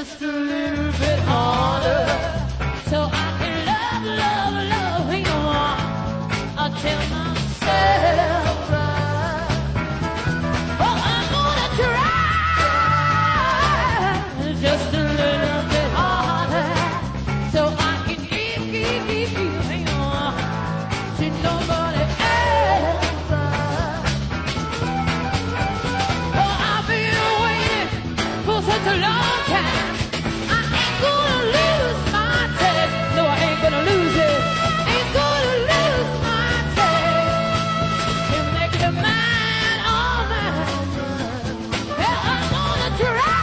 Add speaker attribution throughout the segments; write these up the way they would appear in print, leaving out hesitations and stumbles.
Speaker 1: just a little bit harder, so I can love you more. I'll tell myself, oh, I'm gonna try just a little bit harder, so I can give you more to nobody else. Oh, I've been waiting for such a long time. I ain't gonna lose my taste. No, I ain't gonna lose it. Ain't gonna lose my taste. You make it mine, all mine. Well, I'm gonna try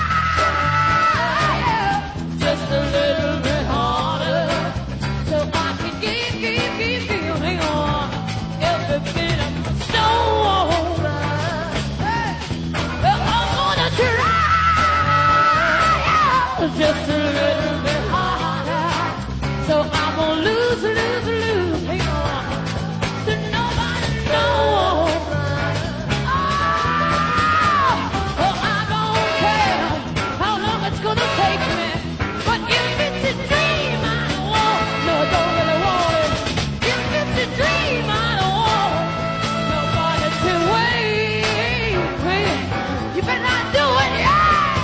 Speaker 1: just a little bit harder, so I can give you more. Every bit of my soul. Well, I'm gonna try just a little bit harder, so I won't lose, hang on, so nobody knows. Oh, I don't care how long it's gonna take me, but if it's a dream I don't want, no, I don't really want it. If it's a dream I don't want nobody to wait. You better not do it, yeah.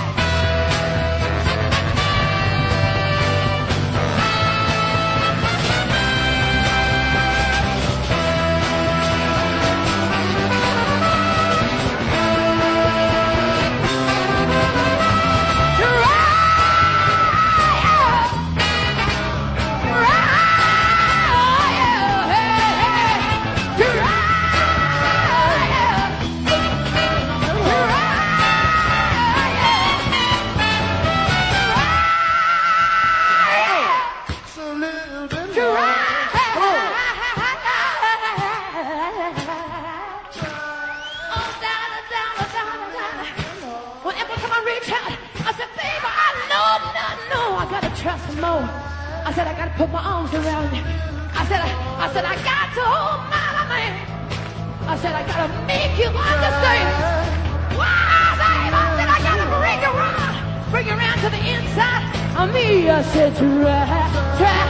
Speaker 1: Whenever time I reach out, I said, baby, I know, I gotta trust more. I said, I gotta put my arms around you. I said, I got to hold my man. I said, I gotta make you understand. Why, baby? I said, I gotta bring you around to the inside of me. I said, try.